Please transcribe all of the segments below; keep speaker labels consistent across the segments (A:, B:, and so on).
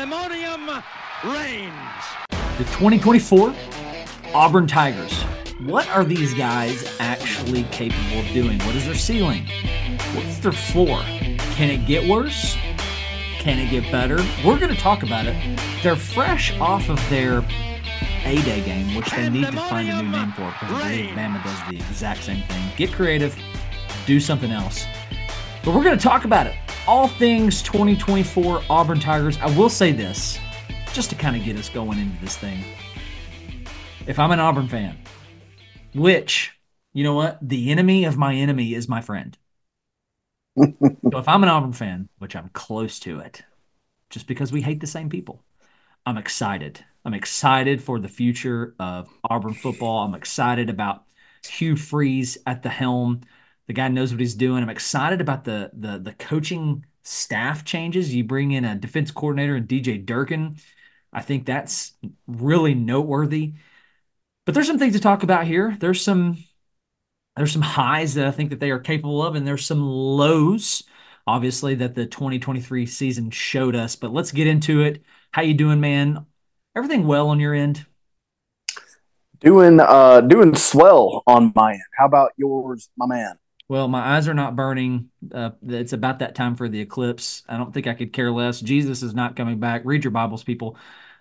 A: pandemonium reigns.
B: The 2024 Auburn Tigers. What are these guys actually capable of doing? What is their ceiling? What's their floor? Can it get worse? Can it get better? We're going to talk about it. They're fresh off of their A-Day game, which they need to find a new name for because I believe Bama does the exact same thing. Get creative. Do something else. But we're going to talk about it. All things 2024 Auburn Tigers. I will say this, just to kind of get us going into this thing. If I'm an Auburn fan, which, you know what? The enemy of my enemy is my friend. So if I'm an Auburn fan, which I'm close to it, just because we hate the same people, I'm excited. I'm excited for the future of Auburn football. I'm excited about Hugh Freeze at the helm. The guy knows what he's doing. I'm excited about the coaching staff changes. You bring in a defense coordinator and DJ Durkin. I think that's really noteworthy. But there's some things to talk about here. There's some highs that I think that they are capable of, and there's some lows, obviously, that the 2023 season showed us. But let's get into it. How you doing, man? Everything well on your end?
C: Doing swell on my end. How about yours, my man?
B: Well, my eyes are not burning. It's about that time for the eclipse. I don't think I could care less. Jesus is not coming back. Read your Bibles, people.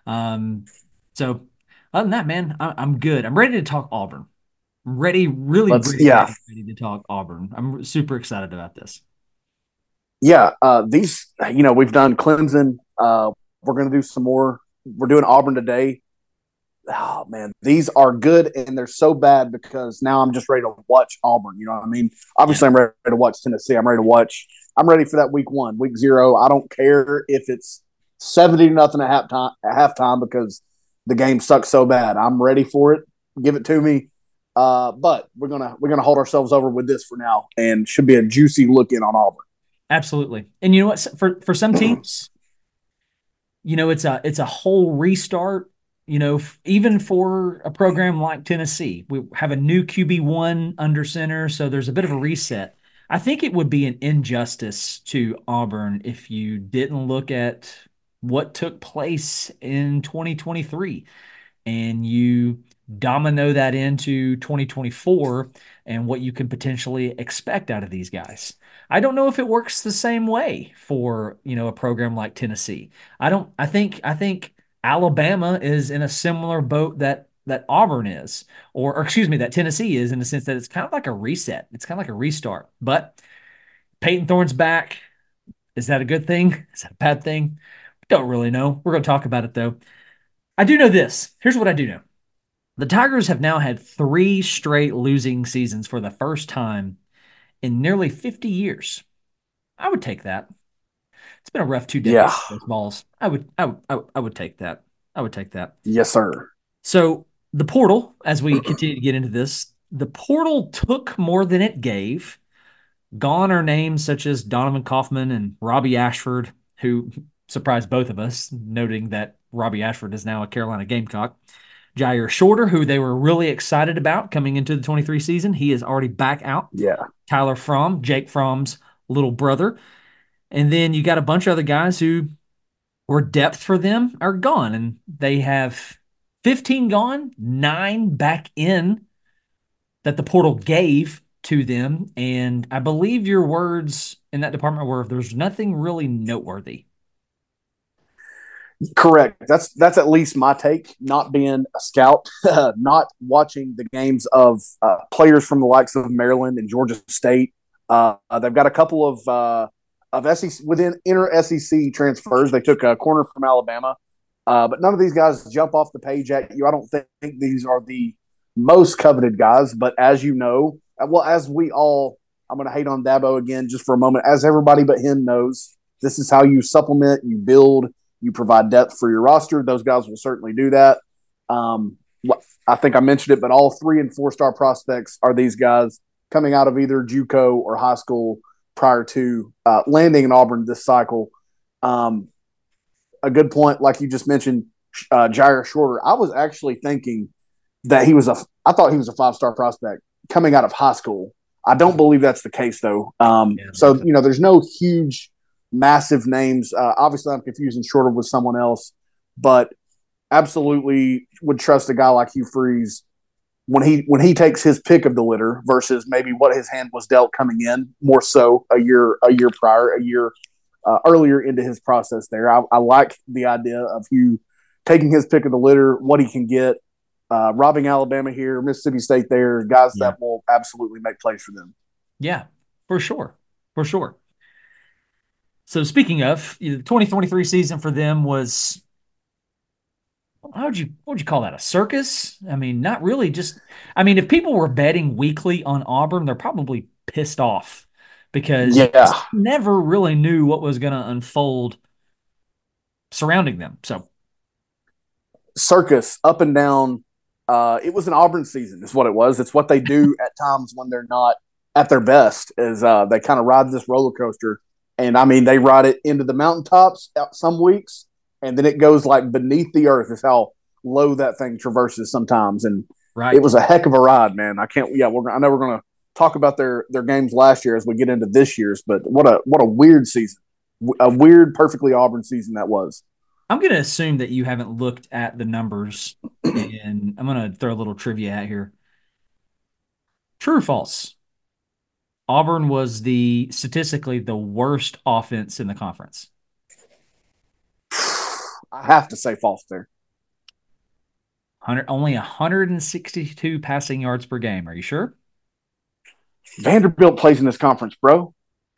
B: So other than that, man, I'm good. I'm ready to talk Auburn. I'm ready, really ready to talk Auburn. I'm super excited about this.
C: Yeah, these, we've done Clemson. We're going to do some more. We're doing Auburn today. Oh, man, these are good, and they're so bad because now I'm just ready to watch Auburn. You know what I mean? Obviously, I'm ready to watch Tennessee. I'm ready for that week 1, week 0. I don't care if it's 70-0 at halftime because the game sucks so bad. I'm ready for it. Give it to me. But we're gonna hold ourselves over with this for now, and should be a juicy look in on Auburn.
B: Absolutely. And you know what? For some teams, it's a whole restart. Even for a program like Tennessee, we have a new QB1 under center, so there's a bit of a reset. I think it would be an injustice to Auburn if you didn't look at what took place in 2023 and you domino that into 2024 and what you can potentially expect out of these guys. I don't know if it works the same way for, a program like Tennessee. I think Alabama is in a similar boat that Auburn is, or excuse me, that Tennessee is, in the sense that it's kind of like a reset. It's kind of like a restart. But Peyton Thorne's back. Is that a good thing? Is that a bad thing? Don't really know. We're going to talk about it, though. I do know this. Here's what I do know. The Tigers have now had 3 straight losing seasons for the first time in nearly 50 years. I would take that. It's been a rough 2 decades for those balls. I would take that. I would take that.
C: Yes, sir.
B: So the portal, as we continue to get into this, the portal took more than it gave. Gone are names such as Donovan Kaufman and Robbie Ashford, who surprised both of us, noting that Robbie Ashford is now a Carolina Gamecock. Jair Shorter, who they were really excited about coming into the 23 season, he is already back out.
C: Yeah.
B: Tyler Fromm, Jake Fromm's little brother. And then you got a bunch of other guys who were depth for them are gone. And they have 15 gone, 9 back in that the portal gave to them. And I believe your words in that department were there's nothing really noteworthy.
C: Correct. That's at least my take, not being a scout, not watching the games of players from the likes of Maryland and Georgia State. They've got a couple of SEC within inner SEC transfers. They took a corner from Alabama, but none of these guys jump off the page at you. I don't think these are the most coveted guys, but as you know, as we all, I'm going to hate on Dabo again just for a moment, as everybody but him knows, this is how you supplement, you build, you provide depth for your roster. Those guys will certainly do that. I think I mentioned it, but all 3- and 4-star prospects are these guys coming out of either JUCO or high school prior to landing in Auburn this cycle. A good point, like you just mentioned, Jair Shorter. I was actually thinking that I thought he was a 5-star prospect coming out of high school. I don't believe that's the case, though. So, there's no huge massive names. Obviously, I'm confusing Shorter with someone else, but absolutely would trust a guy like Hugh Freeze when he takes his pick of the litter versus maybe what his hand was dealt coming in more so a year prior, a year earlier into his process there. I like the idea of Hugh taking his pick of the litter, what he can get, robbing Alabama here, Mississippi State there, guys that will absolutely make plays for them.
B: Yeah, for sure. For sure. So speaking of, the 2023 season for them was, what would you call that? A circus? I mean, not really. If people were betting weekly on Auburn, they're probably pissed off because you never really knew what was going to unfold surrounding them. So
C: circus up and down. It was an Auburn season is what it was. It's what they do at times when they're not at their best is they kind of ride this roller coaster. And I mean, they ride it into the mountaintops some weeks, and then it goes like beneath the earth is how low that thing traverses sometimes. And It was a heck of a ride, man. I know we're going to talk about their games last year as we get into this year's, but what a weird season, a weird, perfectly Auburn season that was.
B: I'm going to assume that you haven't looked at the numbers, and I'm going to throw a little trivia out here. True or false? Auburn was statistically the worst offense in the conference.
C: I have to say false there.
B: Only 162 passing yards per game. Are you sure?
C: Vanderbilt plays in this conference, bro.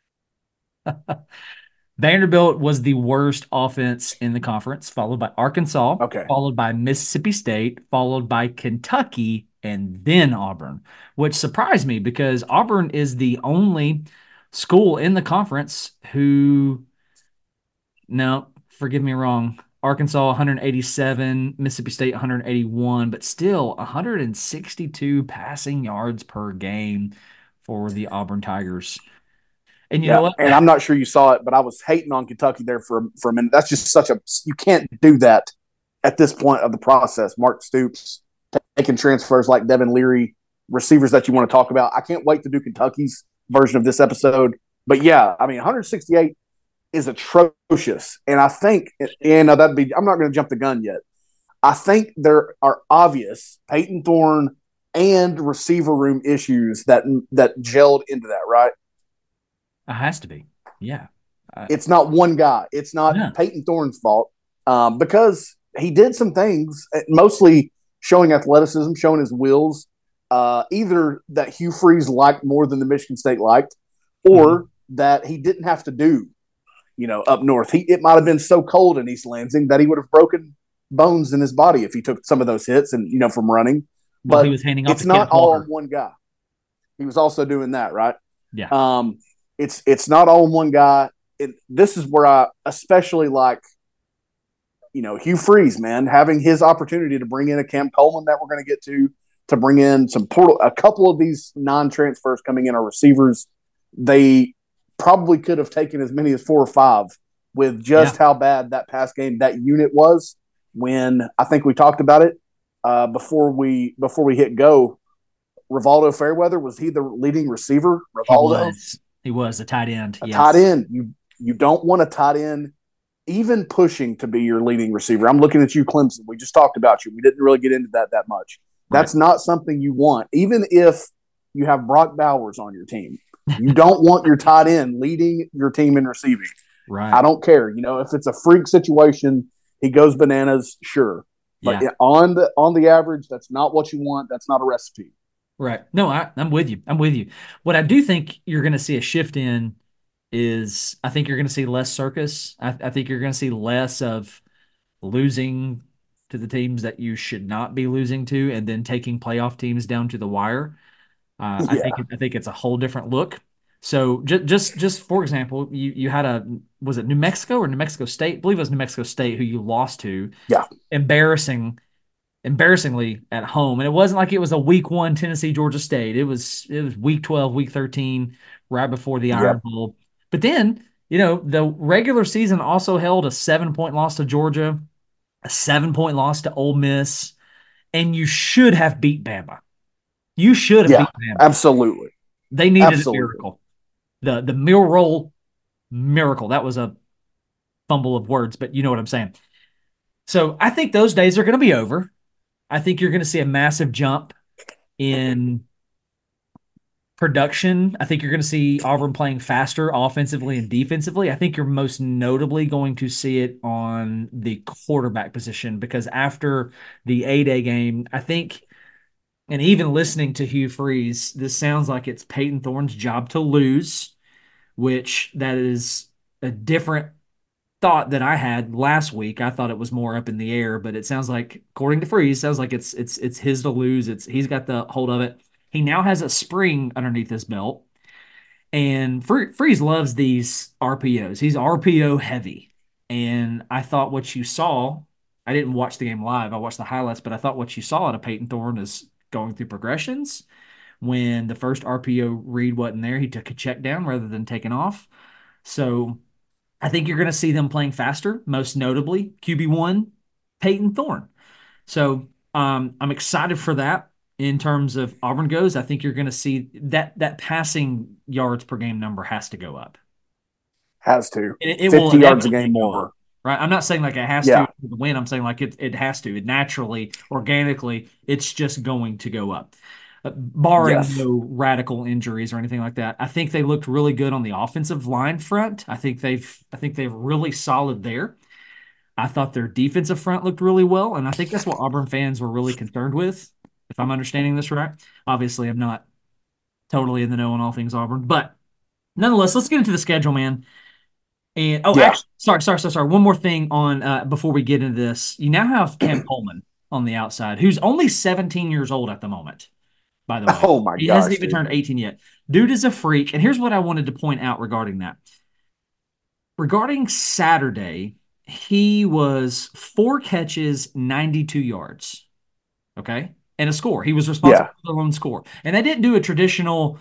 B: Vanderbilt was the worst offense in the conference, followed by Arkansas, followed by Mississippi State, followed by Kentucky, and then Auburn, which surprised me because Auburn is the only school in the conference who, no, forgive me wrong, Arkansas 187, Mississippi State 181, but still 162 passing yards per game for the Auburn Tigers. And you know what?
C: And I'm not sure you saw it, but I was hating on Kentucky there for a minute. That's just you can't do that at this point of the process. Mark Stoops taking transfers like Devin Leary, receivers that you want to talk about. I can't wait to do Kentucky's version of this episode. But yeah, I mean, 168 is atrocious. And I think, I'm not going to jump the gun yet. I think there are obvious Peyton Thorne and receiver room issues that gelled into that, right?
B: It has to be. Yeah.
C: It's not one guy. It's not Peyton Thorne's fault because he did some things, mostly showing athleticism, showing his wheels, either that Hugh Freeze liked more than the Michigan State liked, or that he didn't have to do, up north. It might have been so cold in East Lansing that he would have broken bones in his body if he took some of those hits and, from running. But
B: he was handing off
C: it's not all on one guy. He was also doing that, right?
B: Yeah.
C: It's not all in one guy. This is where I especially like, Hugh Freeze, man, having his opportunity to bring in a Cam Coleman that we're going to get to bring in some a couple of these non-transfers coming in are receivers. They probably could have taken as many as 4 or 5 with just how bad that pass game, that unit was when I think we talked about it before we hit go. Rivaldo Fairweather, was he the leading receiver? Rivaldo?
B: He was a tight end.
C: Tight end. You don't want a tight end even pushing to be your leading receiver. I'm looking at you, Clemson. We just talked about you. We didn't really get into that much. That's not something you want. Even if you have Brock Bowers on your team, you don't want your tight end leading your team in receiving.
B: Right.
C: I don't care. If it's a freak situation, he goes bananas, sure. But on the average, that's not what you want. That's not a recipe.
B: Right. No, I'm with you. What I do think you're going to see a shift in is I think you're going to see less circus. I think you're going to see less of losing to the teams that you should not be losing to and then taking playoff teams down to the wire. I think it's a whole different look. So just for example, you had was it New Mexico or New Mexico State? I believe it was New Mexico State who you lost to.
C: Yeah.
B: Embarrassingly at home. And it wasn't like it was a week 1 Tennessee, Georgia State. It was week 12, week 13, right before the Iron Bowl. But then, the regular season also held a 7-point loss to Georgia, a 7-point loss to Ole Miss, and you should have beat Bama. You should have beat Bama.
C: Absolutely.
B: They needed a miracle. The meal roll miracle. That was a fumble of words, but you know what I'm saying. So I think those days are going to be over. I think you're going to see a massive jump in production. I think you're going to see Auburn playing faster offensively and defensively. I think you're most notably going to see it on the quarterback position because after the A-Day game, I think, and even listening to Hugh Freeze, this sounds like it's Peyton Thorne's job to lose, which that is a different thought that I had last week. I thought it was more up in the air, but it sounds like, according to Freeze, sounds like it's his to lose. He's got the hold of it. He now has a spring underneath his belt, and Freeze loves these RPOs. He's RPO heavy, and I thought what you saw. I didn't watch the game live. I watched the highlights, but I thought what you saw out of Peyton Thorne is going through progressions. When the first RPO read wasn't there, he took a check down rather than taking off. So I think you're going to see them playing faster, most notably QB1, Peyton Thorne. So I'm excited for that in terms of Auburn goes. I think you're going to see that passing yards per game number has to go up.
C: Has to.
B: It
C: 50
B: will
C: yards a game more.
B: Right. I'm not saying like it has to win. I'm saying like it has to. It naturally, organically, it's just going to go up. Barring no radical injuries or anything like that. I think they looked really good on the offensive line front. I think they're really solid there. I thought their defensive front looked really well, and I think that's what Auburn fans were really concerned with, if I'm understanding this right. Obviously, I'm not totally in the know on all things Auburn, but nonetheless, let's get into the schedule, man. And actually, sorry. One more thing on before we get into this. You now have Cam Coleman on the outside, who's only 17 years old at the moment. By the way.
C: Oh my gosh.
B: He hasn't even turned 18 yet. Dude is a freak. And here's what I wanted to point out regarding that. Regarding Saturday, he was 4 catches, 92 yards. Okay? And a score. He was responsible for the lone score. And they didn't do a traditional,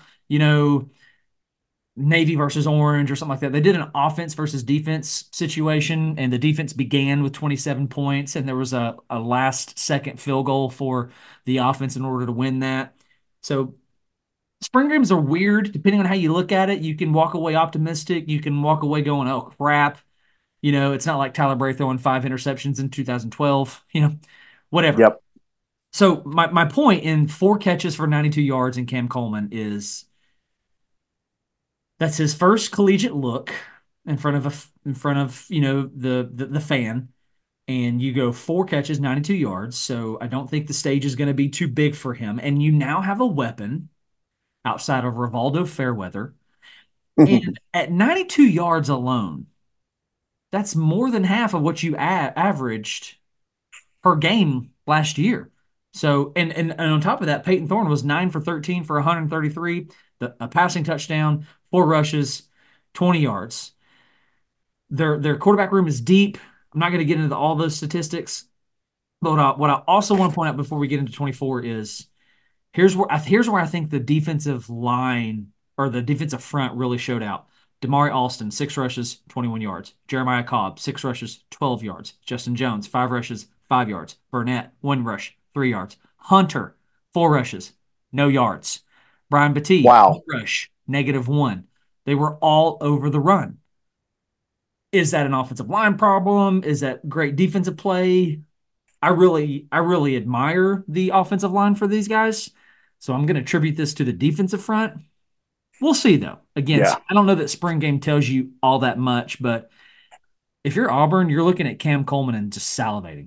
B: Navy versus Orange or something like that. They did an offense versus defense situation, and the defense began with 27 points, and there was a last-second field goal for the offense in order to win that. So spring games are weird depending on how you look at it. You can walk away optimistic. You can walk away going, oh, crap. It's not like Tyler Bray throwing 5 interceptions in 2012, whatever.
C: Yep.
B: So my point in 4 catches for 92 yards in Cam Coleman is that's his first collegiate look in front of the fan. And you go 4 catches, 92 yards. So I don't think the stage is going to be too big for him. And you now have a weapon outside of Rivaldo Fairweather. And at 92 yards alone, that's more than half of what you averaged per game last year. So, and on top of that, Peyton Thorne was 9 for 13 for 133, a passing touchdown, 4 rushes, 20 yards. Their quarterback room is deep. I'm not going to get into all those statistics, but what I also want to point out before we get into 24 is here's where I think the defensive line or the defensive front really showed out. Damari Alston, 6 rushes, 21 yards. Jeremiah Cobb, 6 rushes, 12 yards. Justin Jones, 5 rushes, 5 yards. Burnett, 1 rush, 3 yards. Hunter, 4 rushes, no yards. Brian Battie, 1 rush, -1. They were all over the run. Is that an offensive line problem? Is that great defensive play? I really admire the offensive line for these guys. So I'm going to attribute this to the defensive front. We'll see, though. Again, I don't know that spring game tells you all that much, but if you're Auburn, you're looking at Cam Coleman and just salivating.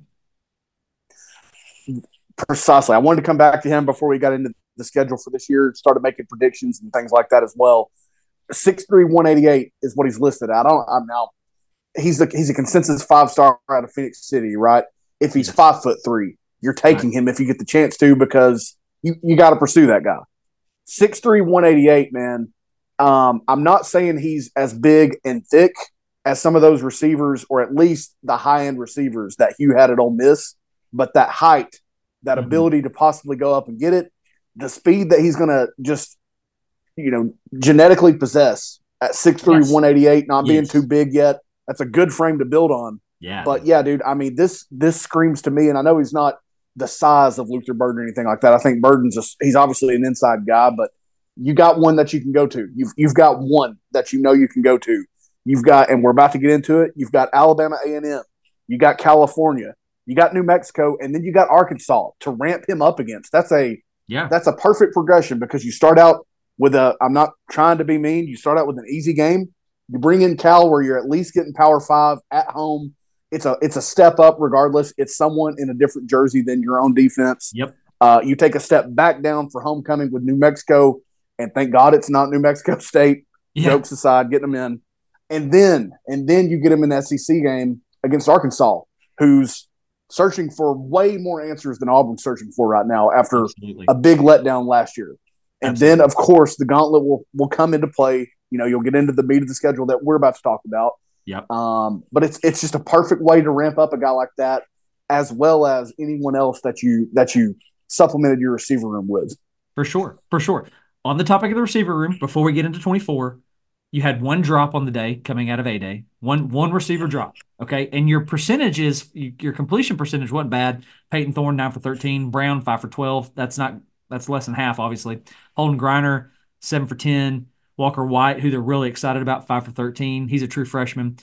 C: Precisely. I wanted to come back to him before we got into the schedule for this year, started making predictions and things like that as well. 6'3", 188 is what he's listed at. He's a consensus 5-star out of Phoenix City, right? If he's 5'3", you're taking him if you get the chance to because you got to pursue that guy. 6'3", 188, man. I'm not saying he's as big and thick as some of those receivers, or at least the high-end receivers that Hugh had at Ole Miss, but that height, that ability to possibly go up and get it, the speed that he's going to just, genetically possess at 6'3", 188, not being too big yet. That's a good frame to build on.
B: Yeah.
C: But, yeah, dude, I mean, this screams to me, and I know he's not the size of Luther Burden or anything like that. I think Burden's he's obviously an inside guy, but you got one that you can go to. You've got one that you can go to. You've got, and we're about to get into it. You've got Alabama A&M. You got California. You got New Mexico, and then you got Arkansas to ramp him up against. That's a perfect progression because you start out with a. I'm not trying to be mean. You start out with an easy game. You bring in Cal, where you're at least getting Power 5 at home. It's a step up regardless. It's someone in a different jersey than your own defense.
B: Yep.
C: You take a step back down for homecoming with New Mexico, and thank God it's not New Mexico State. Yeah. Jokes aside, getting them in, and then you get them in the SEC game against Arkansas, who's searching for way more answers than Auburn's searching for right now after a big letdown last year. And then, of course, the gauntlet will come into play. You know, you'll get into the meat of the schedule that we're about to talk about.
B: Yep.
C: But it's just a perfect way to ramp up a guy like that, as well as anyone else that you supplemented your receiver room with.
B: For sure. On the topic of the receiver room, before we get into 24, you had one drop on the day coming out of A-Day, one receiver drop, okay? And your completion percentage wasn't bad. Peyton Thorne, 9 for 13. Brown, 5 for 12. That's less than half, obviously. Holden Griner, 7 for 10. Walker White, who they're really excited about, 5 for 13. He's a true freshman.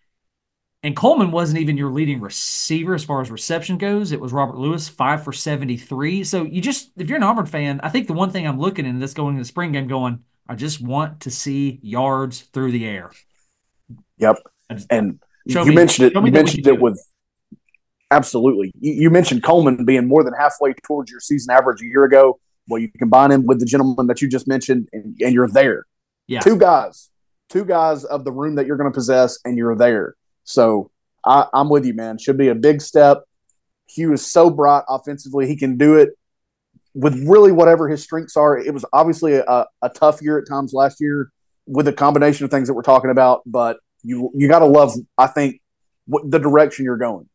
B: And Coleman wasn't even your leading receiver as far as reception goes. It was Robert Lewis, 5 for 73. So if you're an Auburn fan, I think the one thing I'm looking at this going into the spring game going, I just want to see yards through the air.
C: Yep. And you mentioned it with absolutely. You mentioned Coleman being more than halfway towards your season average a year ago. Well, you combine him with the gentleman that you just mentioned, and you're there.
B: Yeah.
C: Two guys of the room that you're going to possess, and you're there. So I'm with you, man. Should be a big step. Hugh is so bright offensively. He can do it with really whatever his strengths are. It was obviously a tough year at times last year with a combination of things that we're talking about, but you got to love, I think, the direction you're going.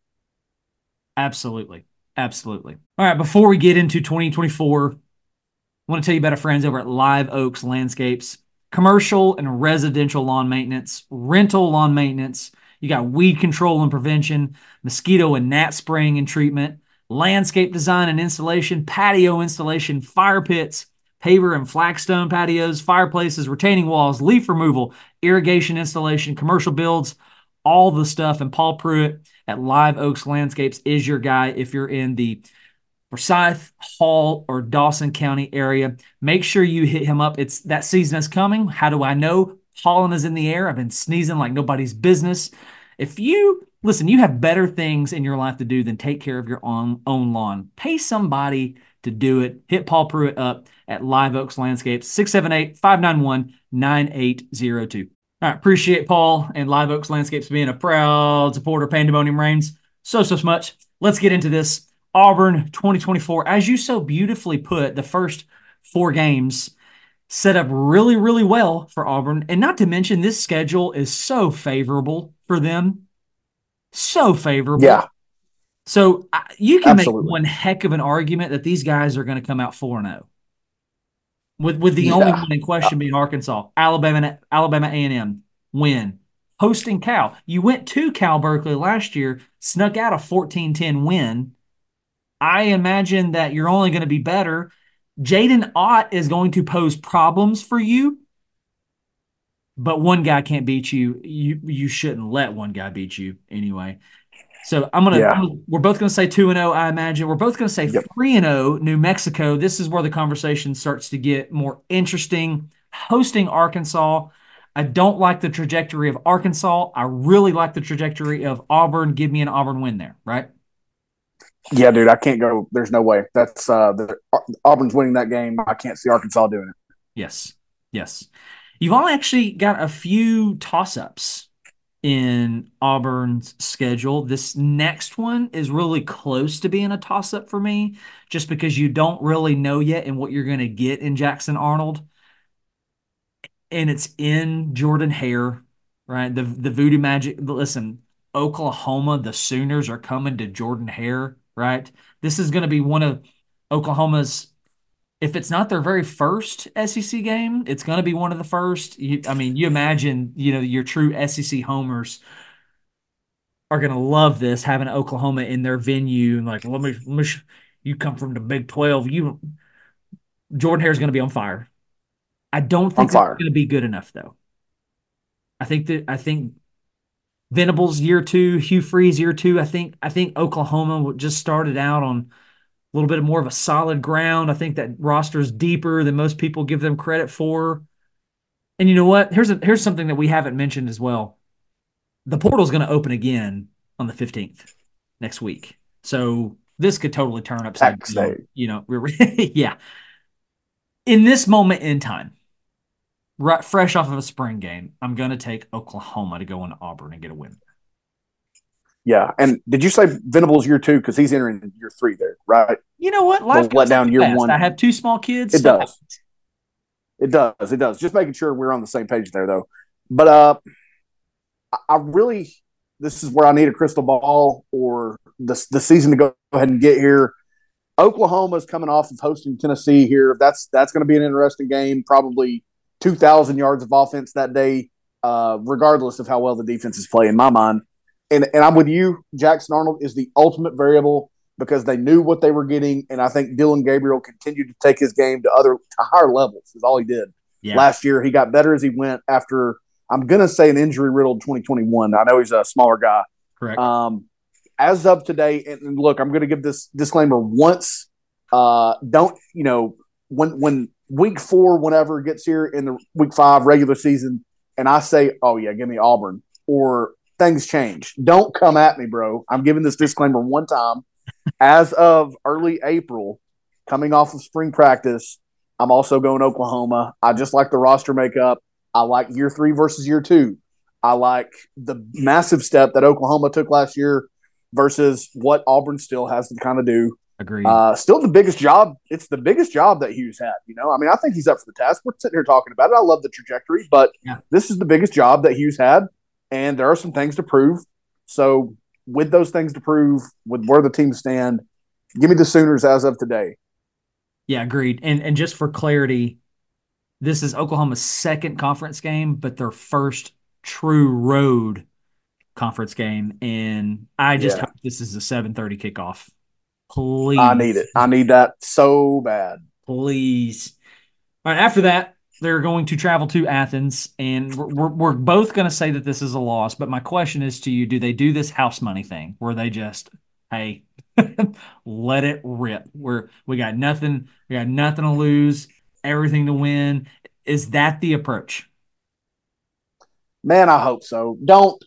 B: Absolutely. All right, before we get into 2024, I want to tell you about our friends over at Live Oaks Landscapes. Commercial and residential lawn maintenance, rental lawn maintenance. You got weed control and prevention, mosquito and gnat spraying and treatment, landscape design and installation, patio installation, fire pits, paver and flagstone patios, fireplaces, retaining walls, leaf removal, irrigation installation, commercial builds, all the stuff. And Paul Pruitt at Live Oaks Landscapes is your guy if you're in the Forsyth, Hall, or Dawson County area. Make sure you hit him up. It's that season is coming. How do I know? Pollen is in the air. I've been sneezing like nobody's business. If you have better things in your life to do than take care of your own lawn. Pay somebody to do it. Hit Paul Pruitt up at Live Oaks Landscapes, 678-591-9802. All right, appreciate Paul and Live Oaks Landscapes being a proud supporter of Pandemonium Reigns so much. Let's get into this. Auburn 2024, as you so beautifully put, the first 4 games set up really, really well for Auburn. And not to mention, this schedule is so favorable for them. So favorable.
C: Yeah.
B: So you can make one heck of an argument that these guys are going to come out 4-0. With the only one in question being Arkansas. Alabama A&M, win. Hosting Cal. You went to Cal Berkeley last year, snuck out a 14-10 win. I imagine that you're only going to be better. Jaden Ott is going to pose problems for you, but one guy can't beat you. You shouldn't let one guy beat you anyway. So we're both going to say 2-0, I imagine. We're both going to say 3-0 New Mexico. This is where the conversation starts to get more interesting. Hosting Arkansas. I don't like the trajectory of Arkansas. I really like the trajectory of Auburn. Give me an Auburn win there, right?
C: Yeah, dude, I can't go. There's no way. That's Auburn's winning that game. I can't see Arkansas doing it.
B: Yes. You've all actually got a few toss-ups in Auburn's schedule. This next one is really close to being a toss-up for me, just because you don't really know yet and what you're going to get in Jackson Arnold. And it's in Jordan-Hare, right? The Voodoo Magic. Listen, Oklahoma, the Sooners are coming to Jordan-Hare. Right? This is going to be one of Oklahoma's, if it's not their very first SEC game, it's going to be one of the first. You imagine, your true SEC homers are going to love this, having Oklahoma in their venue. And like, let me you come from the Big 12. Jordan-Hare is going to be on fire. I don't think it's going to be good enough, though. I think Venables year two, Hugh Freeze year two. I think Oklahoma just started out on a little bit more of a solid ground. I think that roster is deeper than most people give them credit for. And you know what? Here's something that we haven't mentioned as well. The portal is going to open again on the 15th next week. So this could totally turn upside
C: Tax
B: down.
C: day.
B: Yeah. In this moment in time, right, fresh off of a spring game, I'm going to take Oklahoma to go into Auburn and get a win.
C: Yeah. And did you say Venables year 2? Because he's entering year 3 there, right?
B: You know what?
C: The
B: Life goes on
C: letdown year
B: fast.
C: 1.
B: I have two small kids.
C: It
B: Stuff
C: does.
B: happens.
C: It does. It does. Just making sure we're on the same page there, though. But I really, this is where I need a crystal ball or the season to go ahead and get here. Oklahoma's coming off of hosting Tennessee here. That's going to be an interesting game. Probably 2,000 yards of offense that day, regardless of how well the defenses play. In my mind, and I'm with you. Jackson Arnold is the ultimate variable because they knew what they were getting, and I think Dillon Gabriel continued to take his game to higher levels. Is all he did last year. He got better as he went. After I'm going to say an injury riddled 2021. I know he's a smaller guy.
B: Correct.
C: As of today, and look, I'm going to give this disclaimer once. Don't when week 4, whenever it gets here in the week 5 regular season, and I say, "Oh yeah, give me Auburn," or things change. Don't come at me, bro. I'm giving this disclaimer one time. As of early April, coming off of spring practice, I'm also going Oklahoma. I just like the roster makeup. I like year 3 versus year 2. I like the massive step that Oklahoma took last year versus what Auburn still has to kind of do.
B: Agreed.
C: Still the biggest job. It's the biggest job that Hughes had. I mean, I think he's up for the task. We're sitting here talking about it. I love the trajectory, but This is the biggest job that Hughes had, and there are some things to prove. So with those things to prove, with where the teams stand, give me the Sooners as of today.
B: Yeah, agreed. And just for clarity, this is Oklahoma's second conference game, but their first true road conference game. And I just hope this is a 7:30 kickoff. Please.
C: I need it. I need that so bad.
B: Please. All right, after that, they're going to travel to Athens, and we're both going to say that this is a loss. But my question is to you, do they do this house money thing where they just, hey, let it rip? We got nothing to lose, everything to win. Is that the approach?
C: Man, I hope so. Don't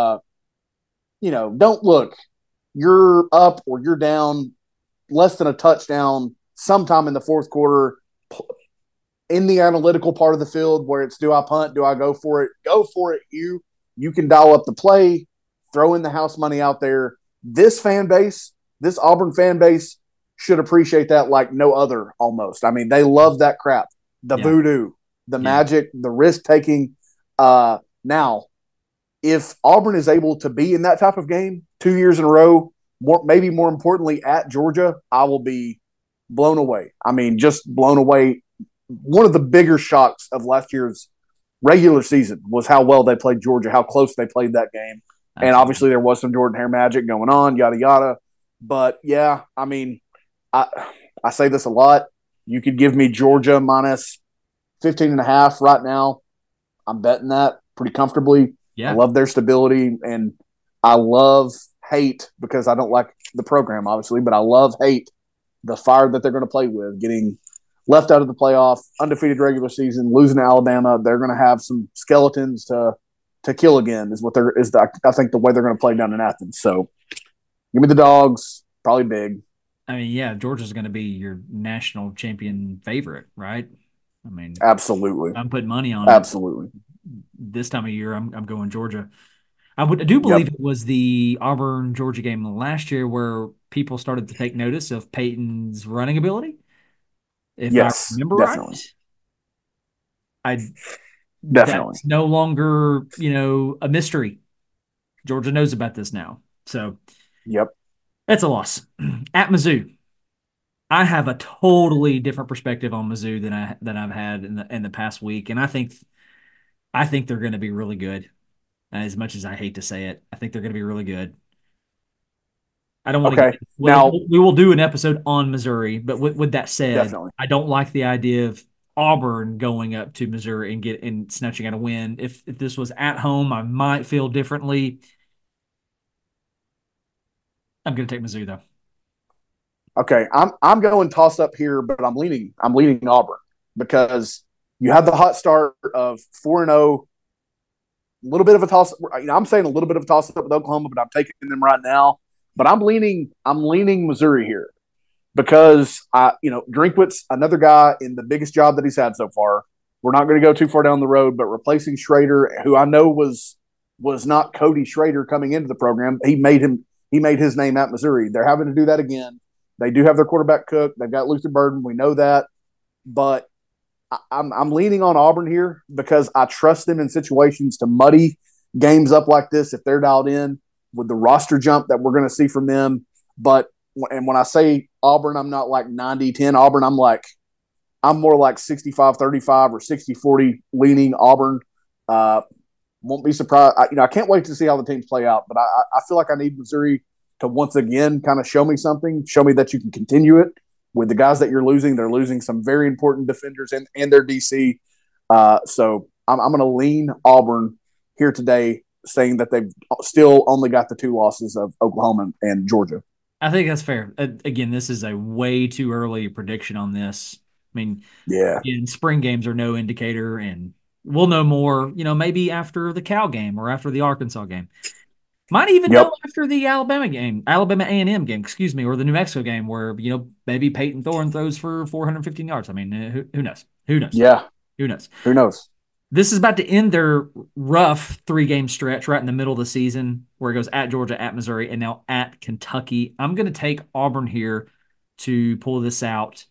C: look. You're up or you're down less than a touchdown sometime in the fourth quarter in the analytical part of the field where it's, do I punt? Do I go for it? Go for it. You can dial up the play, throw in the house money out there. This fan base, this Auburn fan base should appreciate that like no other almost. I mean, they love that crap. The voodoo, the magic, the risk taking. Now, if Auburn is able to be in that type of game 2 years in a row, maybe more importantly at Georgia, I will be blown away. I mean, just blown away. One of the bigger shocks of last year's regular season was how well they played Georgia, how close they played that game. Absolutely. And obviously there was some Jordan Hare magic going on, yada, yada. But, yeah, I mean, I say this a lot. You could give me Georgia minus 15.5 right now. I'm betting that pretty comfortably. Yeah. I love their stability, and I hate because I don't like the program, obviously, but I hate the fire that they're going to play with, getting left out of the playoff, undefeated regular season, losing to Alabama. They're going to have some skeletons to kill again I think the way they're going to play down in Athens. So give me the Dogs, probably big.
B: I mean, yeah, Georgia's going to be your national champion favorite, right? I mean,
C: absolutely.
B: I'm putting money on
C: absolutely.
B: This time of year, I'm going Georgia. I do believe it was the Auburn-Georgia game last year where people started to take notice of Peyton's running ability. If I remember
C: definitely.
B: right.
C: Definitely.
B: That's no longer, a mystery. Georgia knows about this now. So, that's a loss. At Mizzou, I have a totally different perspective on Mizzou than I've had in the past week, and I think they're going to be really good. As much as I hate to say it, I think they're going to be really good. I don't want to. Now we will do an episode on Missouri, but with that said, definitely. I don't like the idea of Auburn going up to Missouri and snatching out a win. If this was at home, I might feel differently. I'm going to take Missouri though.
C: Okay, I'm going toss up here, but I'm leaning Auburn because you have the hot start of 4-0. A little bit of a toss. I'm saying a little bit of a toss up with Oklahoma, but I'm taking them right now. But I'm leaning Missouri here because Drinkwitz, another guy in the biggest job that he's had so far. We're not going to go too far down the road, but replacing Schrader, who I know was not Cody Schrader coming into the program, he made his name at Missouri. They're having to do that again. They do have their quarterback Cook. They've got Luther Burden. We know that, but I'm leaning on Auburn here because I trust them in situations to muddy games up like this if they're dialed in with the roster jump that we're going to see from them. But when I say Auburn, I'm not like 90-10 Auburn. I'm more like 65-35 or 60-40 leaning Auburn. Won't be surprised. I can't wait to see how the teams play out. But I feel like I need Missouri to once again kind of show me something, show me that you can continue it. With the guys that you're losing, they're losing some very important defenders and their DC. So I'm going to lean Auburn here today, saying that they've still only got the 2 losses of Oklahoma and Georgia.
B: I think that's fair. Again, this is a way too early prediction on this. I mean,
C: yeah,
B: spring games are no indicator, and we'll know more, maybe after the Cal game or after the Arkansas game. Might even know after the Alabama A&M game, excuse me, or the New Mexico game where, maybe Peyton Thorne throws for 415 yards. I mean, who knows? Who knows?
C: Yeah.
B: Who knows?
C: Who knows?
B: This is about to end their rough 3-game stretch right in the middle of the season where it goes at Georgia, at Missouri, and now at Kentucky. I'm going to take Auburn here to pull this out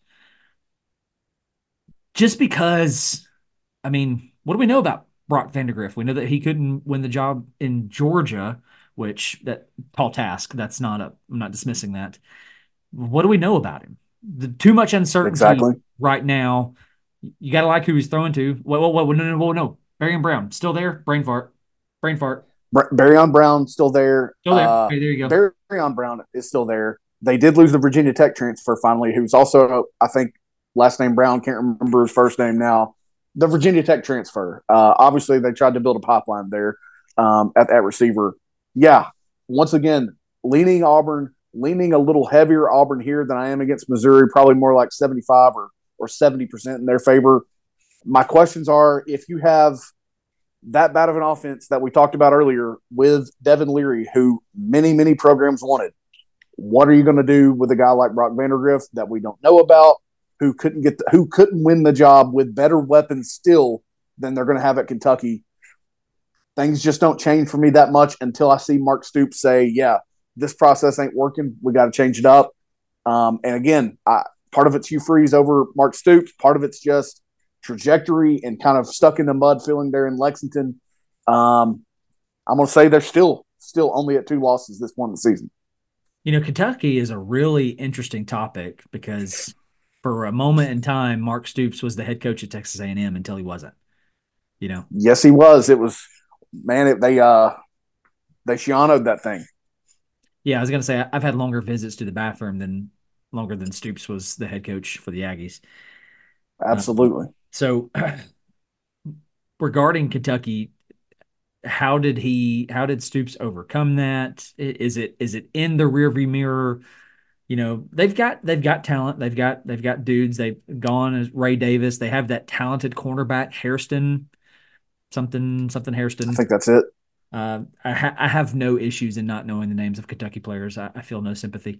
B: just because, I mean, what do we know about Brock Vandagriff? We know that he couldn't win the job in Georgia, which that tall task. I'm not dismissing that. What do we know about him? Too much uncertainty right now. You got to like who he's throwing to. No. Barion Brown still there. Brain fart.
C: Barion Brown still there.
B: Still there. Okay, there you go.
C: Barion Brown is still there. They did lose the Virginia Tech transfer finally, who's also, I think, last name Brown. Can't remember his first name now. The Virginia Tech transfer. Obviously, they tried to build a pipeline there at receiver. Yeah, once again, leaning Auburn, leaning a little heavier Auburn here than I am against Missouri, probably more like 75 or 70% in their favor. My questions are, if you have that bad of an offense that we talked about earlier with Devin Leary, who many, many programs wanted, what are you going to do with a guy like Brock Vandagriff that we don't know about, who couldn't win the job with better weapons still than they're going to have at Kentucky? Things just don't change for me that much until I see Mark Stoops say, yeah, this process ain't working. We got to change it up. And again, part of it's Hugh Freeze over Mark Stoops. Part of it's just trajectory and kind of stuck in the mud feeling there in Lexington. I'm going to say they're still only at 2 losses this point in the season.
B: Kentucky is a really interesting topic because for a moment in time, Mark Stoops was the head coach at Texas A&M until he wasn't.
C: Yes, he was. It was. Man, they Shiano'd that thing.
B: Yeah, I was going to say, I've had longer visits to the bathroom longer than Stoops was the head coach for the Aggies.
C: Absolutely.
B: So regarding Kentucky, how did Stoops overcome that? Is it in the rearview mirror? They've got talent. They've got dudes. They've gone as Ray Davis. They have that talented cornerback, Hairston. Something Hairston.
C: I think that's it.
B: I have no issues in not knowing the names of Kentucky players. I feel no sympathy.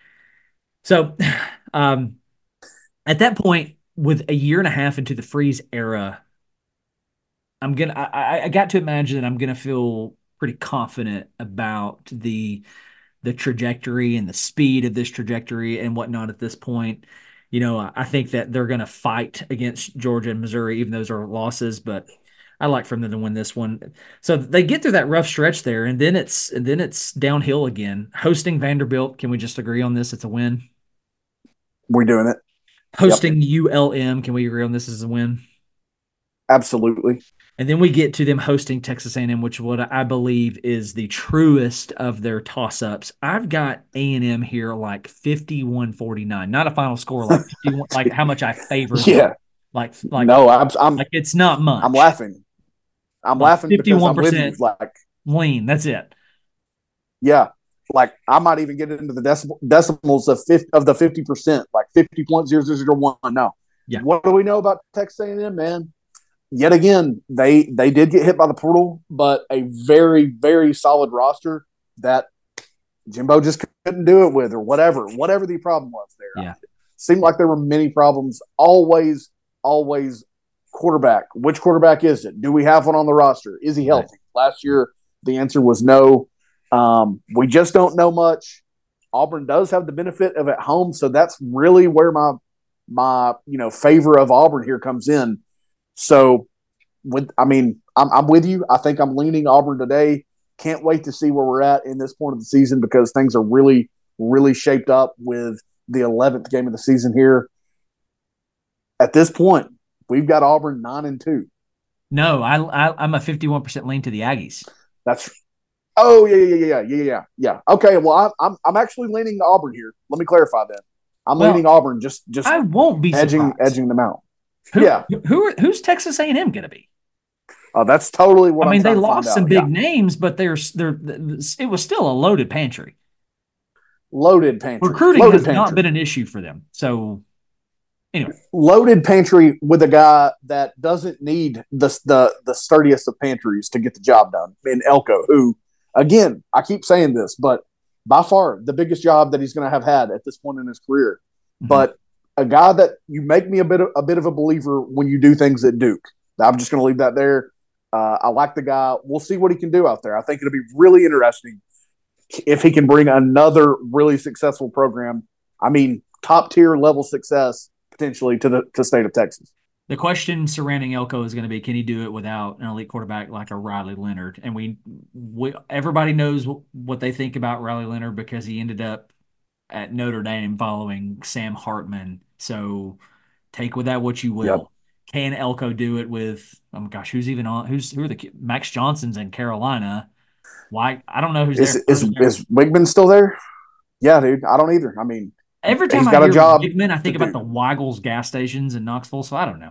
B: So, at that point, with a year and a half into the Freeze era, I got to imagine that I'm gonna feel pretty confident about the trajectory and the speed of this trajectory and whatnot at this point. I think that they're gonna fight against Georgia and Missouri, even those are losses, but I like for them to win this one. So they get through that rough stretch there, and then it's downhill again. Hosting Vanderbilt, can we just agree on this? It's a win.
C: We're doing it.
B: Hosting ULM, can we agree on this as a win?
C: Absolutely.
B: And then we get to them hosting Texas A&M, which what I believe is the truest of their toss-ups. I've got A&M here like 51-49, not a final score, like 51, like how much I favor them.
C: Yeah. No,
B: like it's not
C: I'm
B: much.
C: laughing. I'm
B: Like
C: laughing because I'm with you.
B: 51%
C: Like,
B: lean. That's it.
C: yeah, like I might even get into the decimals of the 50%, like 50.0001. No,
B: Yeah.
C: what do we know about Texas A&M, man? Yet again, they did get hit by the portal, but a very, very solid roster that Jimbo just couldn't do it with, or whatever the problem was there.
B: Yeah.
C: Seemed like there were many problems. Always quarterback. Which quarterback is it? Do we have one on the roster? Is he healthy? Right. Last year, the answer was no. We just don't know much. Auburn does have the benefit of at home, so that's really where my favor of Auburn here comes in. So, I'm with you. I think I'm leaning Auburn today. Can't wait to see where we're at in this point of the season because things are really, really shaped up with the 11th game of the season here. At this point, we've got Auburn 9-2.
B: No, I'm a 51% lean to the Aggies.
C: That's yeah. Okay, well, I'm actually leaning to Auburn here. Let me clarify that. I'm leaning Auburn. Just
B: I won't be
C: edging them out.
B: Who's Texas A&M going to be?
C: That's totally what I'm trying
B: they
C: to
B: lost
C: find
B: some
C: out.
B: big names, but it was still a loaded pantry. Recruiting has not been an issue for them. So, anyway,
C: loaded pantry with a guy that doesn't need the sturdiest of pantries to get the job done in Elko, who, again, I keep saying this, but by far the biggest job that he's going to have had at this point in his career. Mm-hmm. But a guy that you make me a bit of a believer when you do things at Duke. I'm just going to leave that there. I like the guy. We'll see what he can do out there. I think it'll be really interesting if he can bring another really successful program. I mean, top tier level success potentially to the state of Texas.
B: The question surrounding Elko is going to be, can he do it without an elite quarterback like a Riley Leonard? And we everybody knows what they think about Riley Leonard because he ended up at Notre Dame following Sam Hartman. So take with that what you will. Yep. Can Elko do it with? Oh my gosh, who are the Max Johnson's in Carolina? Why? I don't know who's there.
C: Is Wigman still there? Yeah, dude. I don't either. I mean,
B: every time I hear Wigman, I think about the Weigel's gas stations in Knoxville. So I don't know.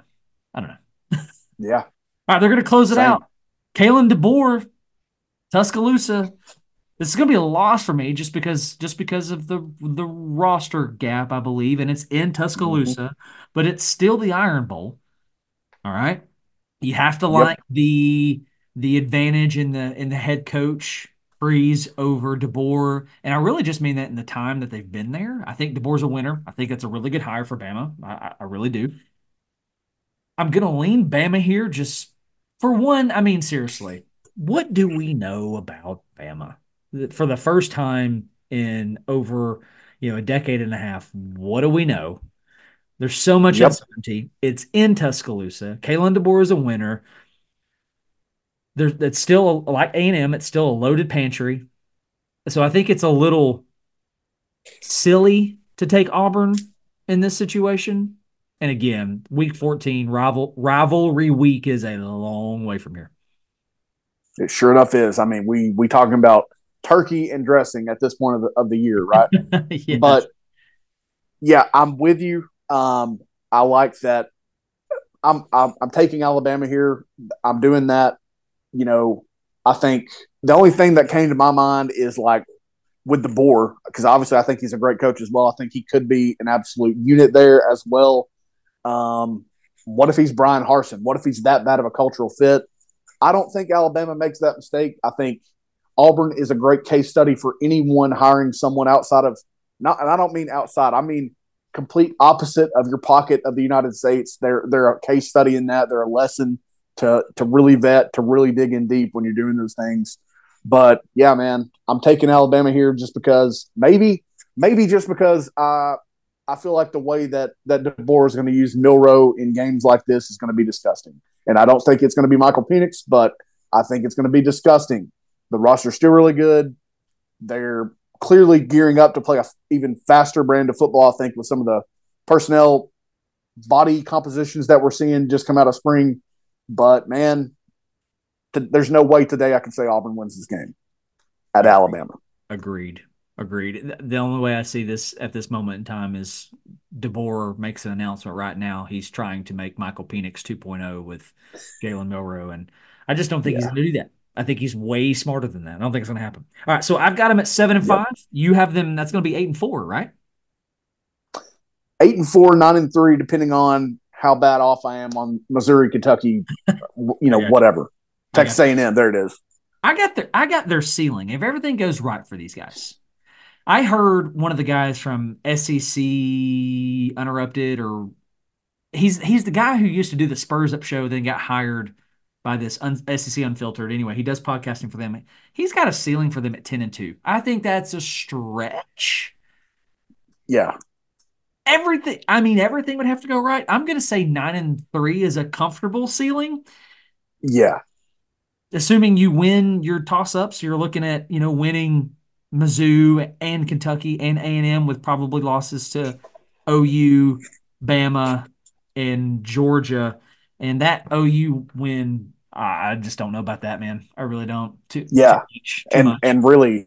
C: Yeah.
B: All right, they're going to close it out. Kalen DeBoer, Tuscaloosa. This is going to be a loss for me just because of the roster gap, I believe, and it's in Tuscaloosa, but it's still the Iron Bowl. All right, you have to like the advantage in the head coach Freeze over DeBoer, and I really just mean that in the time that they've been there. I think DeBoer's a winner. I think that's a really good hire for Bama. I really do. I'm gonna lean Bama here just for one. I mean, seriously, what do we know about Bama for the first time in over a decade and a half? What do we know? There's so much uncertainty. It's in Tuscaloosa. Kalen DeBoer is a winner. It's still like A&M. It's still a loaded pantry. So I think it's a little silly to take Auburn in this situation. And again, week 14, rivalry week is a long way from here.
C: It sure enough is. I mean, we talking about turkey and dressing at this point of the year, right?
B: Yes.
C: But yeah, I'm with you. I like that. I'm taking Alabama here. I'm doing that. I think the only thing that came to my mind is like with DeBoer, because obviously I think he's a great coach as well. I think he could be an absolute unit there as well. What if he's Brian Harsin? What if he's that bad of a cultural fit? I don't think Alabama makes that mistake. I think Auburn is a great case study for anyone hiring someone outside of not, and I don't mean outside. I mean complete opposite of your pocket of the United States. They're a case study in that. They're a lesson to really vet, to really dig in deep when you're doing those things. But yeah, man, I'm taking Alabama here just because maybe just because I feel like the way that DeBoer is going to use Milroe in games like this is going to be disgusting. And I don't think it's going to be Michael Penix, but I think it's going to be disgusting. The roster's still really good. They're clearly gearing up to play a even faster brand of football, I think, with some of the personnel body compositions that we're seeing just come out of spring. But, man, there's no way today I can say Auburn wins this game at Alabama.
B: Agreed. Agreed. The only way I see this at this moment in time is DeBoer makes an announcement right now. He's trying to make Michael Penix 2.0 with Jalen Milroe, and I just don't think he's
C: Yeah.
B: going to do that. I think he's way smarter than that. I don't think it's going to happen. All right, so I've got him at 7-5.
C: Yep.
B: You have them. That's going to be 8-4, right?
C: 8-4, 9-3, depending on how bad off I am on Missouri, Kentucky, whatever. Texas A&M, there it is.
B: I got their ceiling. If everything goes right for these guys. I heard one of the guys from SEC Uninterrupted, or he's the guy who used to do the Spurs Up show, then got hired by this SEC Unfiltered. Anyway, he does podcasting for them. He's got a ceiling for them at 10-2. I think that's a stretch.
C: Yeah.
B: Everything would have to go right. I'm going to say 9-3 is a comfortable ceiling.
C: Yeah.
B: Assuming you win your toss-ups, you're looking at, winning Mizzou and Kentucky and A&M with probably losses to OU, Bama, and Georgia. And that OU win, I just don't know about that, man. I really don't. Too much.
C: And really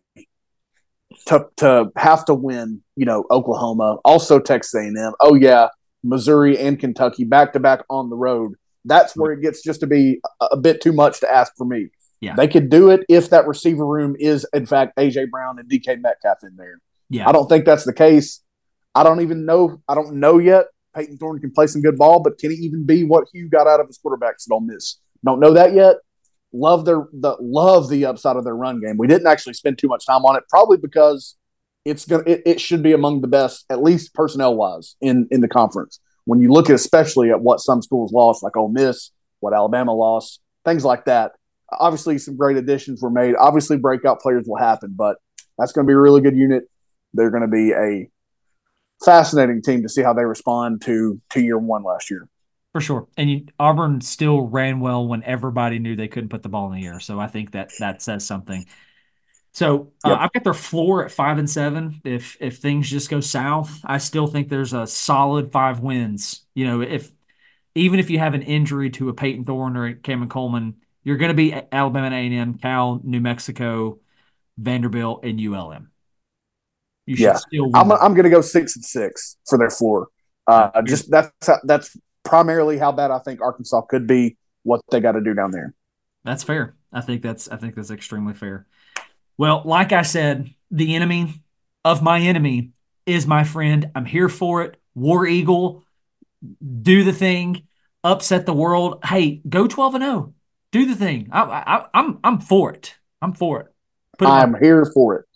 C: to have to win, Oklahoma, also Texas A&M. Oh yeah, Missouri and Kentucky back to back on the road. That's where it gets just to be a bit too much to ask for me.
B: Yeah.
C: They could do it if that receiver room is, in fact, A.J. Brown and DK Metcalf in there.
B: Yeah.
C: I don't think that's the case. I don't know. I don't know yet. Peyton Thorne can play some good ball, but can he even be what Hugh got out of his quarterbacks at Ole Miss? Don't know that yet. Love the upside of their run game. We didn't actually spend too much time on it, probably because it should be among the best, at least personnel-wise, in the conference. When you look especially at what some schools lost, like Ole Miss, what Alabama lost, things like that. Obviously, some great additions were made. Obviously, breakout players will happen, but that's going to be a really good unit. They're going to be a fascinating team to see how they respond to year one last year.
B: For sure. And Auburn still ran well when everybody knew they couldn't put the ball in the air. So I think that says something. So I've got their floor at 5-7. If things just go south, I still think there's a solid 5 wins. Even if you have an injury to a Peyton Thorne or a Cameron Coleman, you're going to be Alabama and A&M, Cal, New Mexico, Vanderbilt, and ULM. You should still win.
C: I'm going to go 6-6 for their floor. Just that's primarily how bad I think Arkansas could be. What they got to do down there.
B: That's fair. I think that's extremely fair. Well, like I said, the enemy of my enemy is my friend. I'm here for it. War Eagle, do the thing, upset the world. Hey, go 12-0. Do the thing. I'm for it. I'm for it.
C: I'm here for it.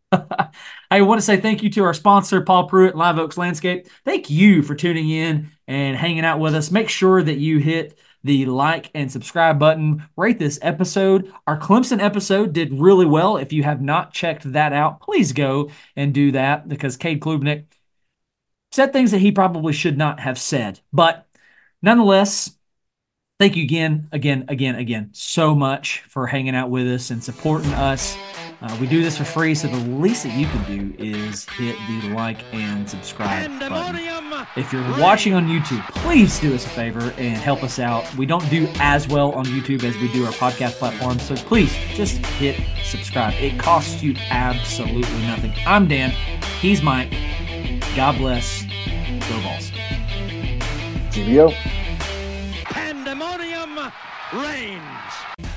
B: I want to say thank you to our sponsor, Paul Pruitt, Live Oaks Landscape. Thank you for tuning in and hanging out with us. Make sure that you hit the like and subscribe button. Rate this episode. Our Clemson episode did really well. If you have not checked that out, please go and do that, because Cade Klubnik said things that he probably should not have said. But nonetheless, thank you again so much for hanging out with us and supporting us. We do this for free, so the least that you can do is hit the like and subscribe button. If you're watching on YouTube, please do us a favor and help us out. We don't do as well on YouTube as we do our podcast platform, so please just hit subscribe. It costs you absolutely nothing. I'm Dan. He's Mike. God bless. Go Vols.
C: GBO.
A: Pandemonium reigns.